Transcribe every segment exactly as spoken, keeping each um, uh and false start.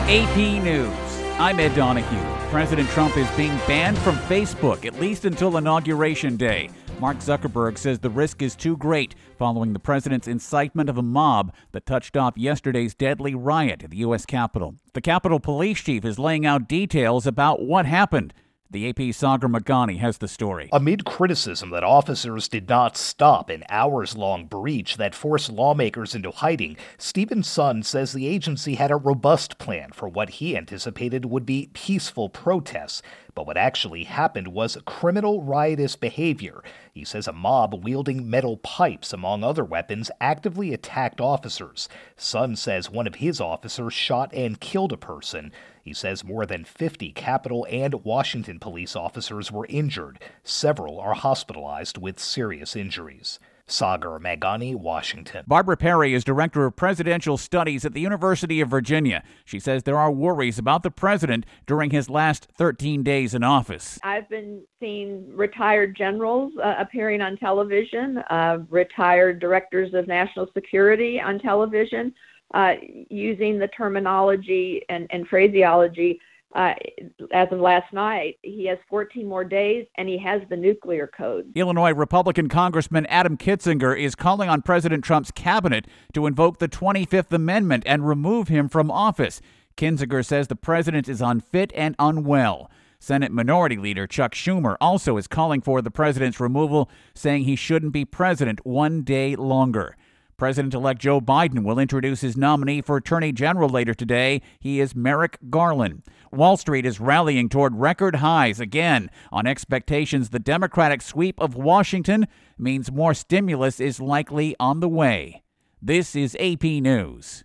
A P News. I'm Ed Donahue. President Trump is being banned from Facebook, at least until Inauguration Day. Mark Zuckerberg says the risk is too great following the president's incitement of a mob that touched off yesterday's deadly riot at the U S Capitol. The Capitol Police Chief is laying out details about what happened. The A P's Sagar Meghani has the story. Amid criticism that officers did not stop an hours-long breach that forced lawmakers into hiding, Stephen Sund says the agency had a robust plan for what he anticipated would be peaceful protests. But what actually happened was criminal riotous behavior. He says a mob wielding metal pipes, among other weapons, actively attacked officers. Sund says one of his officers shot and killed a person. He says more than fifty Capitol and Washington police officers were injured. Several are hospitalized with serious injuries. Sagar Meghani, Washington. Barbara Perry is Director of Presidential Studies at the University of Virginia. She says there are worries about the president during his last thirteen days in office. I've been seeing retired generals uh, appearing on television, uh, retired directors of national security on television, uh, using the terminology and, and phraseology. Uh, as of last night, he has fourteen more days, and he has the nuclear code. Illinois Republican Congressman Adam Kinzinger is calling on President Trump's cabinet to invoke the twenty-fifth Amendment and remove him from office. Kinzinger says the president is unfit and unwell. Senate Minority Leader Chuck Schumer also is calling for the president's removal, saying he shouldn't be president one day longer. President-elect Joe Biden will introduce his nominee for Attorney General later today. He is Merrick Garland. Wall Street is rallying toward record highs again on expectations the Democratic sweep of Washington means more stimulus is likely on the way. This is A P News.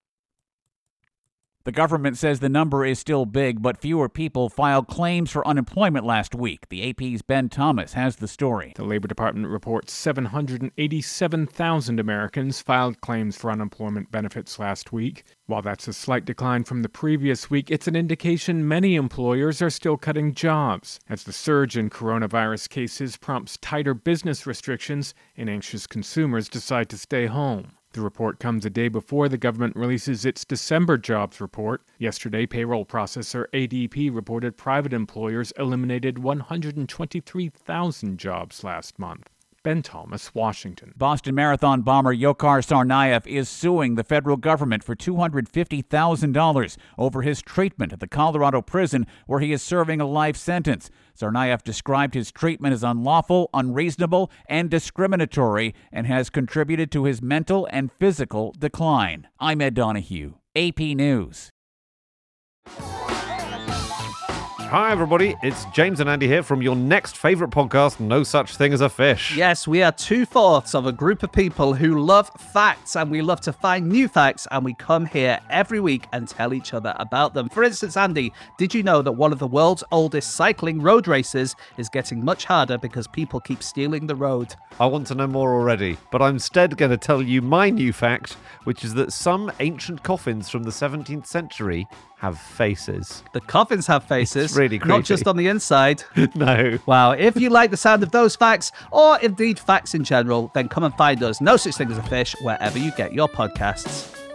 The government says the number is still big, but fewer people filed claims for unemployment last week. The A P's Ben Thomas has the story. The Labor Department reports seven hundred eighty-seven thousand Americans filed claims for unemployment benefits last week. While that's a slight decline from the previous week, it's an indication many employers are still cutting jobs, as the surge in coronavirus cases prompts tighter business restrictions and anxious consumers decide to stay home. The report comes a day before the government releases its December jobs report. Yesterday, payroll processor A D P reported private employers eliminated one hundred twenty-three thousand jobs last month. Ben Thomas, Washington. Boston Marathon bomber Dzhokhar Tsarnaev is suing the federal government for two hundred fifty thousand dollars over his treatment at the Colorado prison where he is serving a life sentence. Tsarnaev described his treatment as unlawful, unreasonable, and discriminatory and has contributed to his mental and physical decline. I'm Ed Donahue, A P News. Hi everybody, it's James and Andy here from your next favourite podcast, No Such Thing as a Fish. Yes, we are two-fourths of a group of people who love facts, and we love to find new facts, and we come here every week and tell each other about them. For instance, Andy, did you know that one of the world's oldest cycling road races is getting much harder because people keep stealing the road? I want to know more already, but I'm instead going to tell you my new fact, which is that some ancient coffins from the seventeenth century have faces. The coffins have faces. It's really creepy. Not just on the inside. No. Wow. If you like the sound of those facts, or indeed facts in general, then come and find us, No Such Thing as a Fish, wherever you get your podcasts.